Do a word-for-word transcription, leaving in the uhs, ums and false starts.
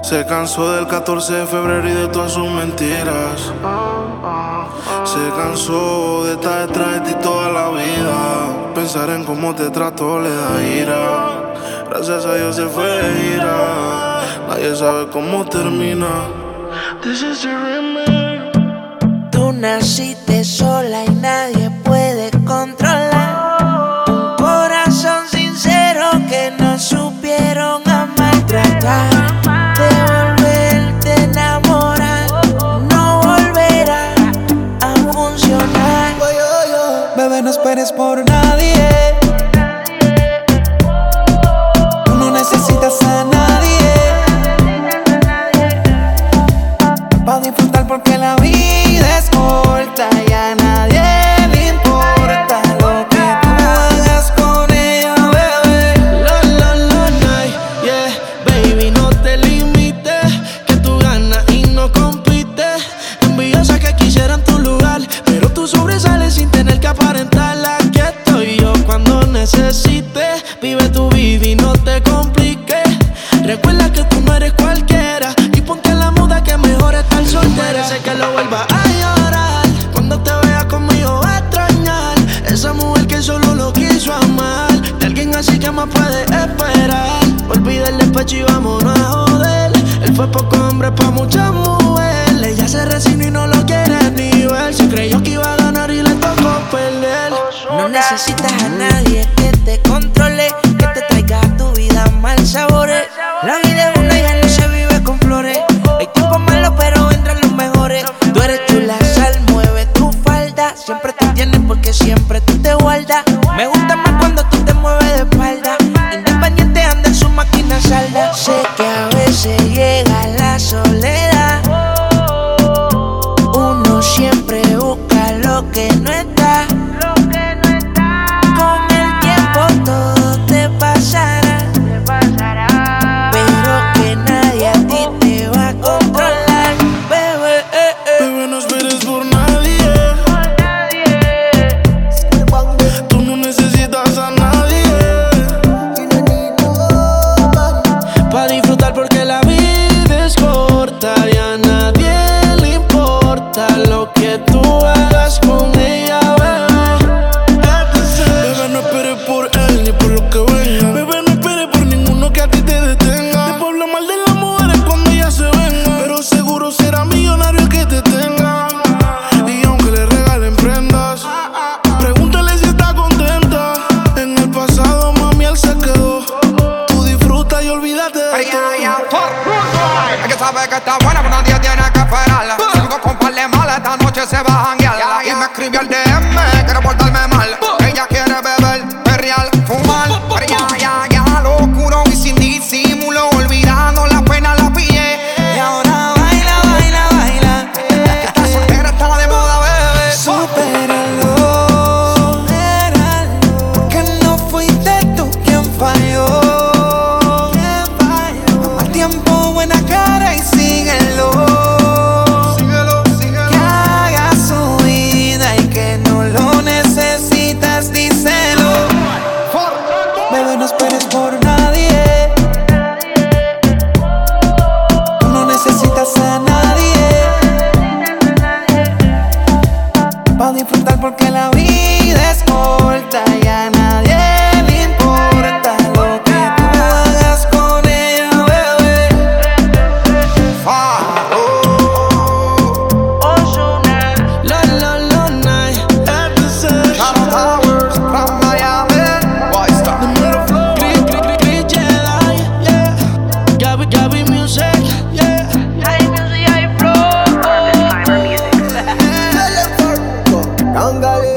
Se cansó del catorce de febrero y de todas sus mentiras. Se cansó de estar detrás de ti toda la vida. Pensar en cómo te trato le da ira. Gracias a Dios se fue de ira. Nadie sabe cómo termina. This is the remake. Tú naciste sola y nadie puede controlar un corazón sincero que no supieron amar. Tratar de volverte a enamorar no volverá a funcionar. Bebé, no esperes por nadie. Tú no necesitas a nadie para disfrutar, porque la vida es corta y a nadie le importa lo que tú hagas con ella, bebé. Lo, lo, lo, night, yeah, baby, no te limites, que tú ganas y no compites. Envidiosa que quisieran tu lugar, pero tú sobresales sin tener que aparentarla. Aquí estoy yo cuando necesites. Vive tu vida y no te compliques. Recuerda que tú no eres cualquiera y ponte la muda que mejor estar soltera. Sé que lo vuelva a llorar cuando te vea conmigo a extrañar. Esa mujer que solo lo quiso amar, de alguien así que más puede esperar. Olvida el despecho y vámonos a joder. Él fue poco hombre pa' muchas mujeres. Ella se resignó y no lo quiere ni ver. Se creyó que iba a ganar y le tocó perder. No necesitas a nadie que te controle, que te traiga a tu vida mal sabores. La vida es una y ya no se vive con flores. Hay tiempos malos pero vendrán los mejores. Tú eres chula, sal, mueve tu falda. Siempre te tienes porque siempre tú te guardas. Me gusta más cuando tú te mueves de espalda. Independiente anda en su máquina salda. Sé que a veces llega la soledad. Uno siempre busca lo que no está. Con el tiempo todo te pasará, pero que nadie a ti te va a controlar, bebé. eh, eh. Bebé, no esperes por nadie. Tú no necesitas a nadie Pa' disfrutar, porque la vida es corta y a nadie le importa lo que tú hagas con ella, bebé. Bebé, no esperes por él ni por lo que venga. Bebé, no esperes por ninguno que a ti te detenga. Después habla mal de las mujeres cuando ella se venga, pero seguro será millonario el que te tenga. Y aunque le regalen prendas, pregúntale si está contenta. En el pasado, mami, él se quedó. Tú disfruta y olvídate de todo. Es que sabe que está buena, pero nadie tiene que esperarla. Salgo con par de mal, esta noche se va a janguear. Y me escribió el D M, quiero portarme mal. Ella quiere beber, perrear, fumar. Pero ya, ya, ya, lo oscuro y sin disimulo. Olvidando la pena, la pillé. Y ahora baila, baila, baila. Esta soltera está de moda, bebé. Supéralo, supéralo, porque no fuiste tú quien falló. Más tiempo, buena cara y síguelo. Síguelo, síguelo. Que haga su vida y que no lo necesitas, díselo. Bebé, no esperes por nadie. Tú no necesitas a nadie para disfrutar, porque la vida es corta y a nadie le importa lo que tú hagas con ella, bebé. Ozuna, Lo, lo, lo, night, Shadow Towers from Miami. Boy Star. Chris, Chris, Chris Jedi, yeah. Gaby, Gaby Music, yeah. hay music, hay flow. Rangali